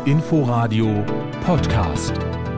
Inforadio Podcast.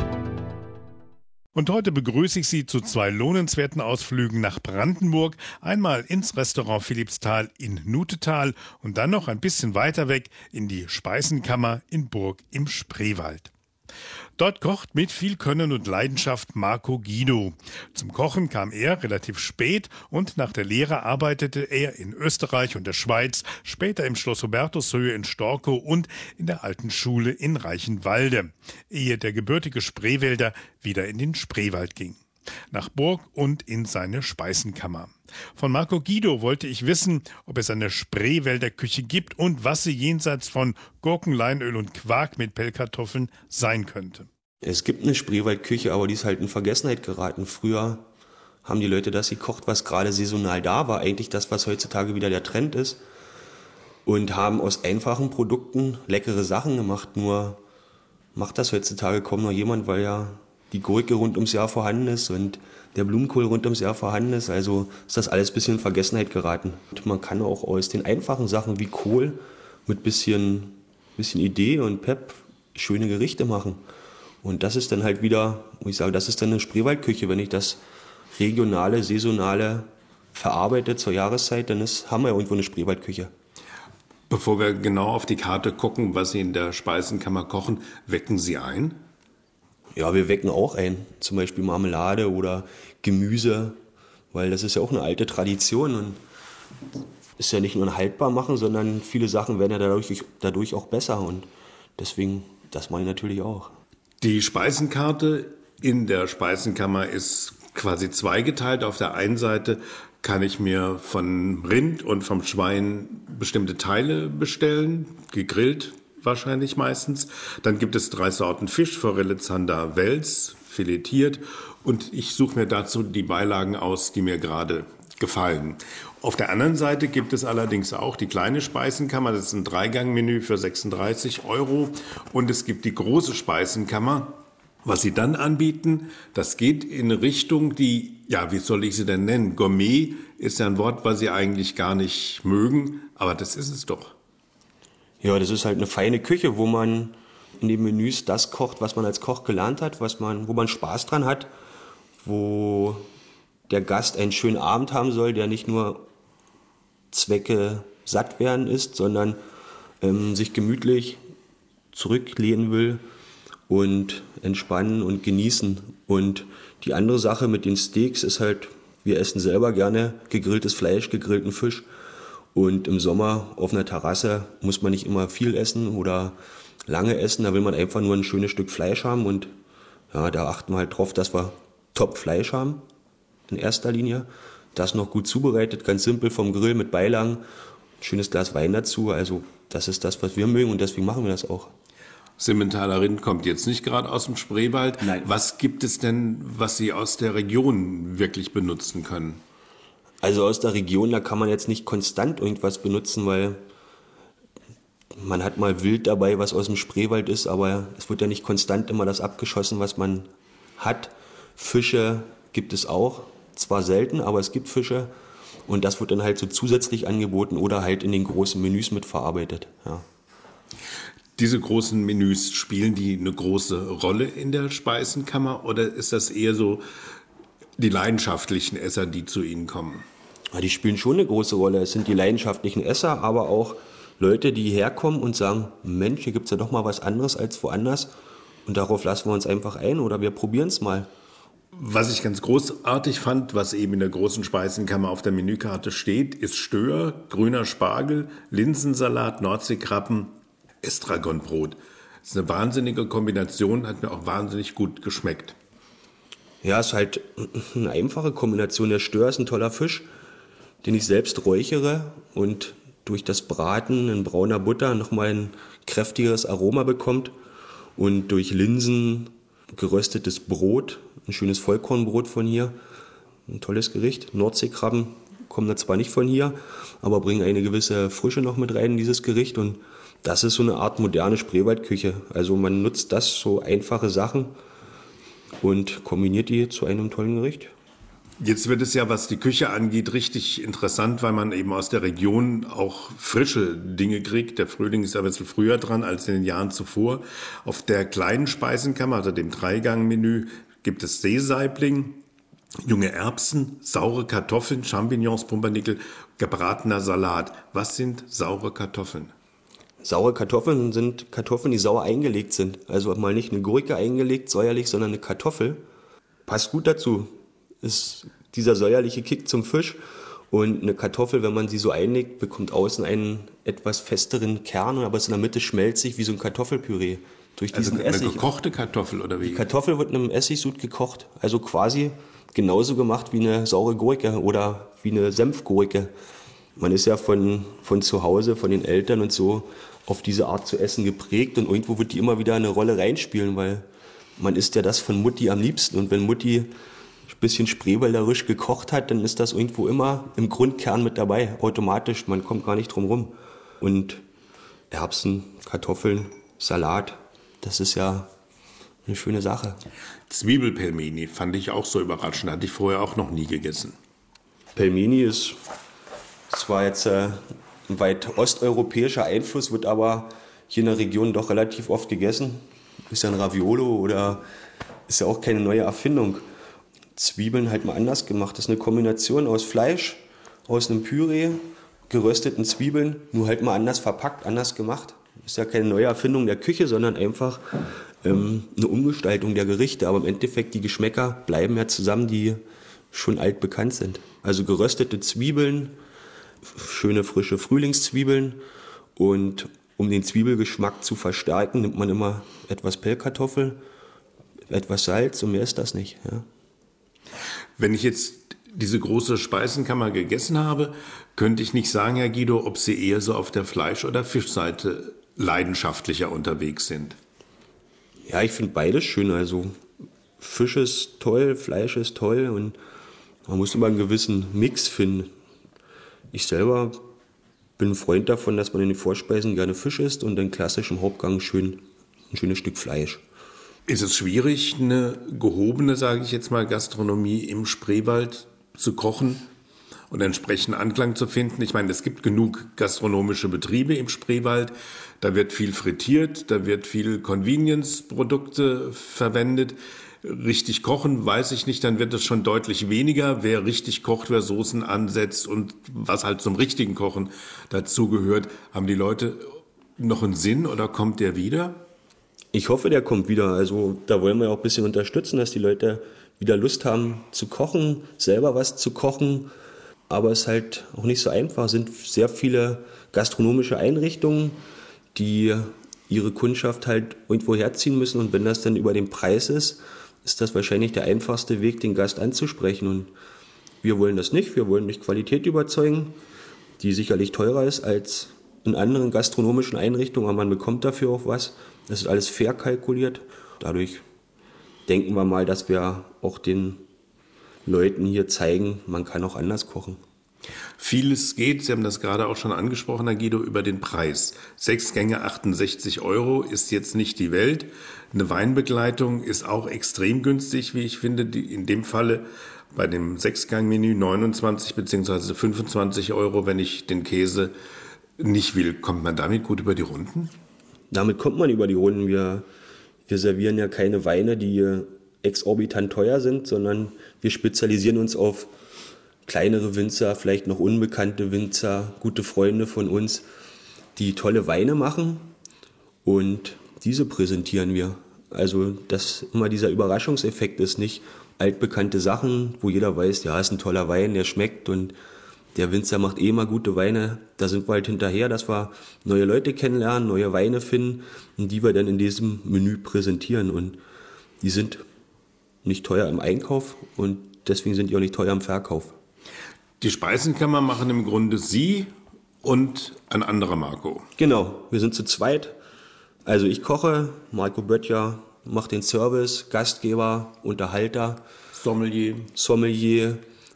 Und heute begrüße ich Sie zu 2 lohnenswerten Ausflügen nach Brandenburg. Einmal ins Restaurant Philippsthal in Nuthetal und dann noch ein bisschen weiter weg in die Speisenkammer in Burg im Spreewald. Dort kocht mit viel Können und Leidenschaft Marco Guido. Zum Kochen kam er relativ spät und nach der Lehre arbeitete er in Österreich und der Schweiz, später im Schloss Hubertushöhe in Storkow und in der Alten Schule in Reichenwalde, ehe der gebürtige Spreewälder wieder in den Spreewald ging. Nach Burg und in seine Speisenkammer. Von Marco Guido wollte ich wissen, ob es eine Spreewälder Küche gibt und was sie jenseits von Gurken, Leinöl und Quark mit Pellkartoffeln sein könnte. Es gibt eine Spreewaldküche, aber die ist halt in Vergessenheit geraten. Früher haben die Leute das gekocht, was gerade saisonal da war, eigentlich das, was heutzutage wieder der Trend ist. Und haben aus einfachen Produkten leckere Sachen gemacht, nur macht das heutzutage kaum noch jemand, weil ja die Gurke rund ums Jahr vorhanden ist und der Blumenkohl rund ums Jahr vorhanden ist. Also ist das alles ein bisschen in Vergessenheit geraten. Und man kann auch aus den einfachen Sachen wie Kohl mit bisschen Idee und Pep schöne Gerichte machen. Und das ist dann halt wieder, wo ich sage, das ist dann eine Spreewaldküche. Wenn ich das regionale, saisonale verarbeite zur Jahreszeit, dann haben wir ja irgendwo eine Spreewaldküche. Bevor wir genau auf die Karte gucken, was Sie in der Speisenkammer kochen, wecken Sie ein? Ja, wir wecken auch ein, zum Beispiel Marmelade oder Gemüse, weil das ist ja auch eine alte Tradition und ist ja nicht nur ein Haltbarmachen, sondern viele Sachen werden ja dadurch auch besser und deswegen, das mache ich natürlich auch. Die Speisenkarte in der Speisenkammer ist quasi zweigeteilt. Auf der einen Seite kann ich mir von Rind und vom Schwein bestimmte Teile bestellen, gegrillt wahrscheinlich meistens. Dann gibt es 3 Sorten Fisch, Forelle, Zander, Wels, filetiert. Und ich suche mir dazu die Beilagen aus, die mir gerade gefallen. Auf der anderen Seite gibt es allerdings auch die kleine Speisenkammer. Das ist ein 3-Gang-Menü für 36 €. Und es gibt die große Speisenkammer. Was sie dann anbieten, das geht in eine Richtung, die, ja, wie soll ich sie denn nennen? Gourmet ist ja ein Wort, was sie eigentlich gar nicht mögen, aber das ist es doch. Ja, das ist halt eine feine Küche, wo man in den Menüs das kocht, was man als Koch gelernt hat, wo man Spaß dran hat, wo der Gast einen schönen Abend haben soll, der nicht nur Zwecke satt werden ist, sondern sich gemütlich zurücklehnen will und entspannen und genießen. Und die andere Sache mit den Steaks ist halt, wir essen selber gerne gegrilltes Fleisch, gegrillten Fisch. Und im Sommer auf einer Terrasse muss man nicht immer viel essen oder lange essen. Da will man einfach nur ein schönes Stück Fleisch haben. Und ja, da achten wir halt drauf, dass wir Top-Fleisch haben in erster Linie. Das noch gut zubereitet, ganz simpel vom Grill mit Beilagen. Ein schönes Glas Wein dazu. Also das ist das, was wir mögen und deswegen machen wir das auch. Simmentaler Rind kommt jetzt nicht gerade aus dem Spreewald. Nein. Was gibt es denn, was Sie aus der Region wirklich benutzen können? Also aus der Region, da kann man jetzt nicht konstant irgendwas benutzen, weil man hat mal Wild dabei, was aus dem Spreewald ist, aber es wird ja nicht konstant immer das abgeschossen, was man hat. Fische gibt es auch, zwar selten, aber es gibt Fische und das wird dann halt so zusätzlich angeboten oder halt in den großen Menüs mitverarbeitet. Ja. Diese großen Menüs, spielen die eine große Rolle in der Speisenkammer oder ist das eher so die leidenschaftlichen Esser, die zu Ihnen kommen? Ja, die spielen schon eine große Rolle. Es sind die leidenschaftlichen Esser, aber auch Leute, die herkommen und sagen, Mensch, hier gibt es ja doch mal was anderes als woanders. Und darauf lassen wir uns einfach ein oder wir probieren es mal. Was ich ganz großartig fand, was eben in der großen Speisenkammer auf der Menükarte steht, ist Stör, grüner Spargel, Linsensalat, Nordseekrabben, Estragonbrot. Das ist eine wahnsinnige Kombination, hat mir auch wahnsinnig gut geschmeckt. Ja, es ist halt eine einfache Kombination. Der Stör ist ein toller Fisch, den ich selbst räuchere und durch das Braten in brauner Butter nochmal ein kräftigeres Aroma bekommt und durch Linsen geröstetes Brot, ein schönes Vollkornbrot von hier, ein tolles Gericht. Nordseekrabben kommen da zwar nicht von hier, aber bringen eine gewisse Frische noch mit rein in dieses Gericht und das ist so eine Art moderne Spreewaldküche. Also man nutzt so einfache Sachen und kombiniert die zu einem tollen Gericht. Jetzt wird es ja, was die Küche angeht, richtig interessant, weil man eben aus der Region auch frische Dinge kriegt. Der Frühling ist ja ein bisschen früher dran als in den Jahren zuvor. Auf der kleinen Speisenkammer, also dem Dreigang-Menü, gibt es Seesaibling, junge Erbsen, saure Kartoffeln, Champignons, Pumpernickel, gebratener Salat. Was sind saure Kartoffeln? Saure Kartoffeln sind Kartoffeln, die sauer eingelegt sind. Also mal nicht eine Gurke eingelegt, säuerlich, sondern eine Kartoffel. Passt gut dazu. Ist dieser säuerliche Kick zum Fisch. Und eine Kartoffel, wenn man sie so einlegt, bekommt außen einen etwas festeren Kern, aber es in der Mitte schmelzig wie so ein Kartoffelpüree. Durch diesen Also eine Essig. gekochte Kartoffel oder wie? Die Kartoffel wird in einem Essigsud gekocht. Also quasi genauso gemacht wie eine saure Gurke oder wie eine Senfgurke. Man ist ja von zu Hause, von den Eltern und so auf diese Art zu essen geprägt und irgendwo wird die immer wieder eine Rolle reinspielen, weil man isst ja das von Mutti am liebsten und wenn Mutti ein bisschen spreewälderisch gekocht hat, dann ist das irgendwo immer im Grundkern mit dabei, automatisch, man kommt gar nicht drum rum. Und Erbsen, Kartoffeln, Salat, das ist ja eine schöne Sache. Zwiebelpelmeni fand ich auch so überraschend, hatte ich vorher auch noch nie gegessen. Pelmeni ist zwar jetzt ein weit osteuropäischer Einfluss, wird aber hier in der Region doch relativ oft gegessen. Ist ja ein Raviolo oder ist ja auch keine neue Erfindung. Zwiebeln halt mal anders gemacht. Das ist eine Kombination aus Fleisch, aus einem Püree, gerösteten Zwiebeln, nur halt mal anders verpackt, anders gemacht. Ist ja keine neue Erfindung der Küche, sondern einfach eine Umgestaltung der Gerichte. Aber im Endeffekt, die Geschmäcker bleiben ja zusammen, die schon altbekannt sind. Also geröstete Zwiebeln, schöne frische Frühlingszwiebeln und um den Zwiebelgeschmack zu verstärken, nimmt man immer etwas Pellkartoffel, etwas Salz und mehr ist das nicht. Ja. Wenn ich jetzt diese große Speisenkammer gegessen habe, könnte ich nicht sagen, Herr Guido, ob Sie eher so auf der Fleisch- oder Fischseite leidenschaftlicher unterwegs sind. Ja, ich finde beides schön. Also Fisch ist toll, Fleisch ist toll und man muss immer einen gewissen Mix finden. Ich selber bin ein Freund davon, dass man in den Vorspeisen gerne Fisch isst und dann klassisch im Hauptgang ein schönes Stück Fleisch. Ist es schwierig, eine gehobene, sage ich jetzt mal, Gastronomie im Spreewald zu kochen und entsprechend Anklang zu finden? Ich meine, es gibt genug gastronomische Betriebe im Spreewald. Da wird viel frittiert, da wird viel Convenience-Produkte verwendet. Richtig kochen, weiß ich nicht, dann wird es schon deutlich weniger. Wer richtig kocht, wer Soßen ansetzt und was halt zum richtigen Kochen dazugehört, haben die Leute noch einen Sinn oder kommt der wieder? Ich hoffe, der kommt wieder. Also da wollen wir auch ein bisschen unterstützen, dass die Leute wieder Lust haben zu kochen, selber was zu kochen. Aber es ist halt auch nicht so einfach. Es sind sehr viele gastronomische Einrichtungen, die ihre Kundschaft halt irgendwo herziehen müssen. Und wenn das dann über den Preis ist, ist das wahrscheinlich der einfachste Weg, den Gast anzusprechen. Und wir wollen das nicht. Wir wollen durch Qualität überzeugen, die sicherlich teurer ist als in anderen gastronomischen Einrichtungen, aber man bekommt dafür auch was. Das ist alles fair kalkuliert. Dadurch denken wir mal, dass wir auch den Leuten hier zeigen, man kann auch anders kochen. Vieles geht, Sie haben das gerade auch schon angesprochen, Herr Guido, über den Preis. 6 Gänge, 68 € ist jetzt nicht die Welt. Eine Weinbegleitung ist auch extrem günstig, wie ich finde. In dem Falle bei dem 6-Gang-Menü 29 bzw. 25 €, wenn ich den Käse nicht will. Kommt man damit gut über die Runden? Damit kommt man über die Runden. Wir servieren ja keine Weine, die exorbitant teuer sind, sondern wir spezialisieren uns auf kleinere Winzer, vielleicht noch unbekannte Winzer, gute Freunde von uns, die tolle Weine machen und diese präsentieren wir. Also, dass immer dieser Überraschungseffekt ist, nicht altbekannte Sachen, wo jeder weiß, ja, ist ein toller Wein, der schmeckt und der Winzer macht eh immer gute Weine. Da sind wir halt hinterher, dass wir neue Leute kennenlernen, neue Weine finden und die wir dann in diesem Menü präsentieren. Und die sind nicht teuer im Einkauf und deswegen sind die auch nicht teuer im Verkauf. Die Speisenkammer machen im Grunde Sie und ein anderer Marco. Genau, wir sind zu zweit. Also ich koche, Marco Böttcher macht den Service, Gastgeber, Unterhalter, Sommelier,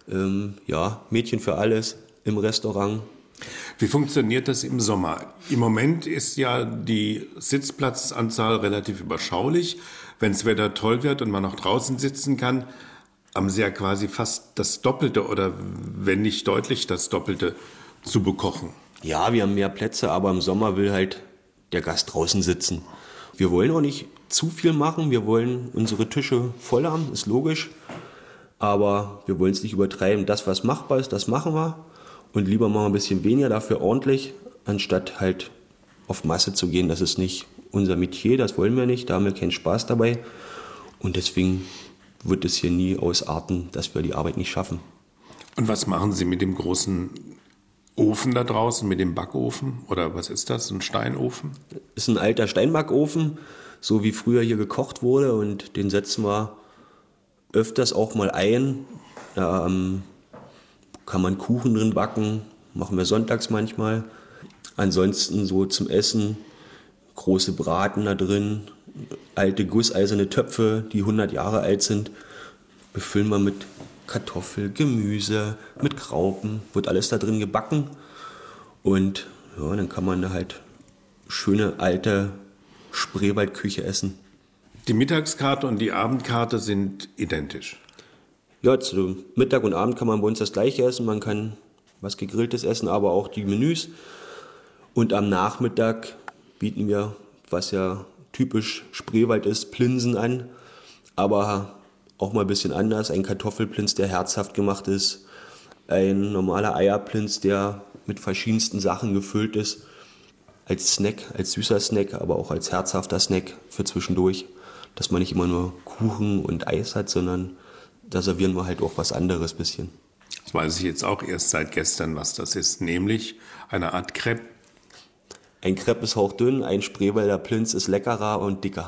Mädchen für alles im Restaurant. Wie funktioniert das im Sommer? Im Moment ist ja die Sitzplatzanzahl relativ überschaulich. Wenn das Wetter toll wird und man noch draußen sitzen kann, haben Sie ja quasi fast das Doppelte oder wenn nicht deutlich das Doppelte zu bekochen. Ja, wir haben mehr Plätze, aber im Sommer will halt der Gast draußen sitzen. Wir wollen auch nicht zu viel machen, wir wollen unsere Tische voll haben, ist logisch. Aber wir wollen es nicht übertreiben. Das, was machbar ist, das machen wir. Und lieber machen wir ein bisschen weniger, dafür ordentlich, anstatt halt auf Masse zu gehen. Das ist nicht unser Metier, das wollen wir nicht, da haben wir keinen Spaß dabei. Und deswegen wird es hier nie ausarten, dass wir die Arbeit nicht schaffen. Und was machen Sie mit dem großen Ofen da draußen, mit dem Backofen? Oder was ist das, ein Steinofen? Ist ein alter Steinbackofen, so wie früher hier gekocht wurde. Und den setzen wir öfters auch mal ein. Da kann man Kuchen drin backen, machen wir sonntags manchmal. Ansonsten so zum Essen große Braten da drin, alte gusseiserne Töpfe, die 100 Jahre alt sind, befüllen wir mit Kartoffel, Gemüse, mit Graupen, wird alles da drin gebacken. Und ja, dann kann man da halt schöne alte Spreewaldküche essen. Die Mittagskarte und die Abendkarte sind identisch. Ja, zu Mittag und Abend kann man bei uns das Gleiche essen. Man kann was Gegrilltes essen, aber auch die Menüs. Und am Nachmittag bieten wir, was ja typisch Spreewald ist, Plinsen an. Aber auch mal ein bisschen anders. Ein Kartoffelplinz, der herzhaft gemacht ist. Ein normaler Eierplinz, der mit verschiedensten Sachen gefüllt ist. Als Snack, als süßer Snack, aber auch als herzhafter Snack für zwischendurch. Dass man nicht immer nur Kuchen und Eis hat, sondern da servieren wir halt auch was anderes bisschen. Das weiß ich jetzt auch erst seit gestern, was das ist, nämlich eine Art Crepe. Ein Crepe ist hauchdünn, ein Spreewälder Plinz ist leckerer und dicker.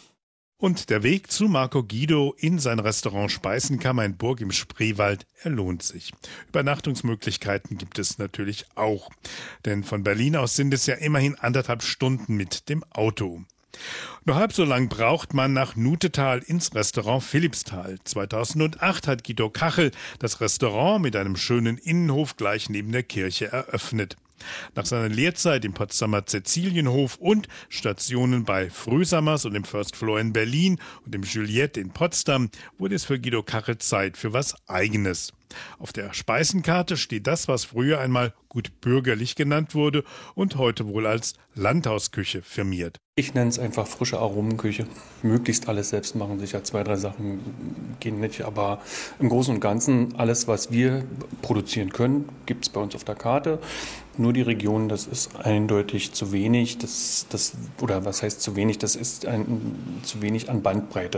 Und der Weg zu Marco Guido in sein Restaurant Speisenkammer in Burg im Spreewald, er lohnt sich. Übernachtungsmöglichkeiten gibt es natürlich auch. Denn von Berlin aus sind es ja immerhin 1,5 Stunden mit dem Auto. Nur halb so lang braucht man nach Nutetal ins Restaurant Philippsthal. 2008 hat Guido Kachel das Restaurant mit einem schönen Innenhof gleich neben der Kirche eröffnet. Nach seiner Lehrzeit im Potsdamer Cäcilienhof und Stationen bei Frühsammers und im First Floor in Berlin und im Juliette in Potsdam wurde es für Guido Kachel Zeit für was Eigenes. Auf der Speisenkarte steht das, was früher einmal gut bürgerlich genannt wurde und heute wohl als Landhausküche firmiert. Ich nenne es einfach frische Aromenküche. Möglichst alles selbst machen, sicher 2, 3 Sachen gehen nicht, aber im Großen und Ganzen alles, was wir produzieren können, gibt es bei uns auf der Karte. Nur die Region, das ist eindeutig zu wenig. Oder was heißt zu wenig? Das ist zu wenig an Bandbreite.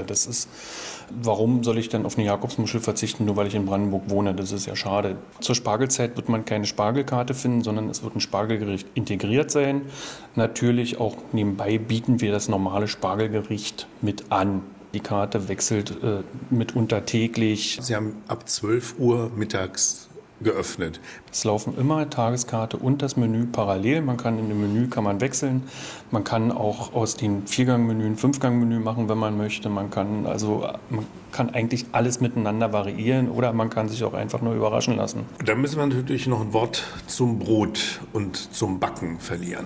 Warum soll ich dann auf eine Jakobsmuschel verzichten, nur weil ich in Brandenburg wohne? Das ist ja schade. Zur Spargelzeit wird man keine Spargelkarte finden, sondern es wird ein Spargelgericht integriert sein. Natürlich auch nebenbei bieten wir das normale Spargelgericht mit an. Die Karte wechselt mitunter täglich. Sie haben ab 12 Uhr mittags geöffnet. Es laufen immer Tageskarte und das Menü parallel. Man kann in dem Menü wechseln. Man kann auch aus den 4-Gang-Menü ein 5-Gang-Menü machen, wenn man möchte. Man kann eigentlich alles miteinander variieren oder man kann sich auch einfach nur überraschen lassen. Da müssen wir natürlich noch ein Wort zum Brot und zum Backen verlieren.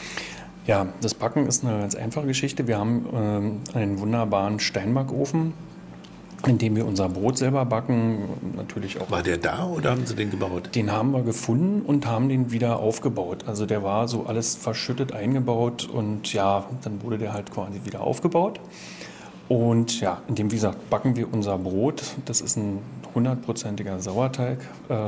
Ja, das Backen ist eine ganz einfache Geschichte. Wir haben einen wunderbaren Steinbackofen, in dem wir unser Brot selber backen. Natürlich auch. War der da oder haben Sie den gebaut? Den haben wir gefunden und haben den wieder aufgebaut. Also der war so alles verschüttet eingebaut und ja, dann wurde der halt quasi wieder aufgebaut. Und ja, in dem, wie gesagt, backen wir unser Brot. Das ist ein 100%iger Sauerteig,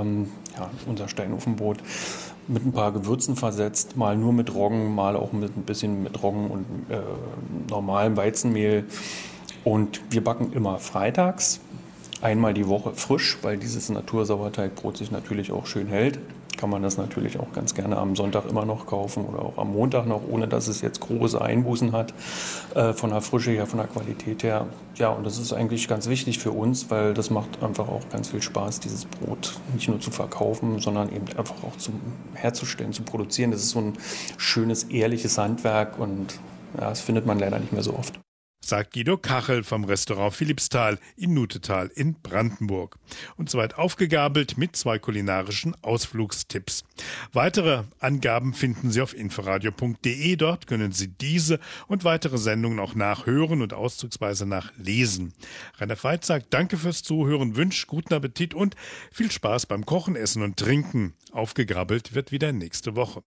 unser Steinofenbrot. Mit ein paar Gewürzen versetzt, mal nur mit Roggen, mal auch mit ein bisschen mit Roggen und normalem Weizenmehl. Und wir backen immer freitags, einmal die Woche frisch, weil dieses Natursauerteigbrot sich natürlich auch schön hält. Kann man das natürlich auch ganz gerne am Sonntag immer noch kaufen oder auch am Montag noch, ohne dass es jetzt große Einbußen hat, von der Frische her, von der Qualität her. Ja, und das ist eigentlich ganz wichtig für uns, weil das macht einfach auch ganz viel Spaß, dieses Brot nicht nur zu verkaufen, sondern eben einfach auch herzustellen, zu produzieren. Das ist so ein schönes, ehrliches Handwerk und ja, das findet man leider nicht mehr so oft. sagt Guido Kachel vom Restaurant Philippsthal in Nuthetal in Brandenburg. Und soweit aufgegabelt mit 2 kulinarischen Ausflugstipps. Weitere Angaben finden Sie auf inforadio.de. Dort können Sie diese und weitere Sendungen auch nachhören und auszugsweise nachlesen. Rainer Veit sagt Danke fürs Zuhören, wünscht guten Appetit und viel Spaß beim Kochen, Essen und Trinken. Aufgegrabbelt wird wieder nächste Woche.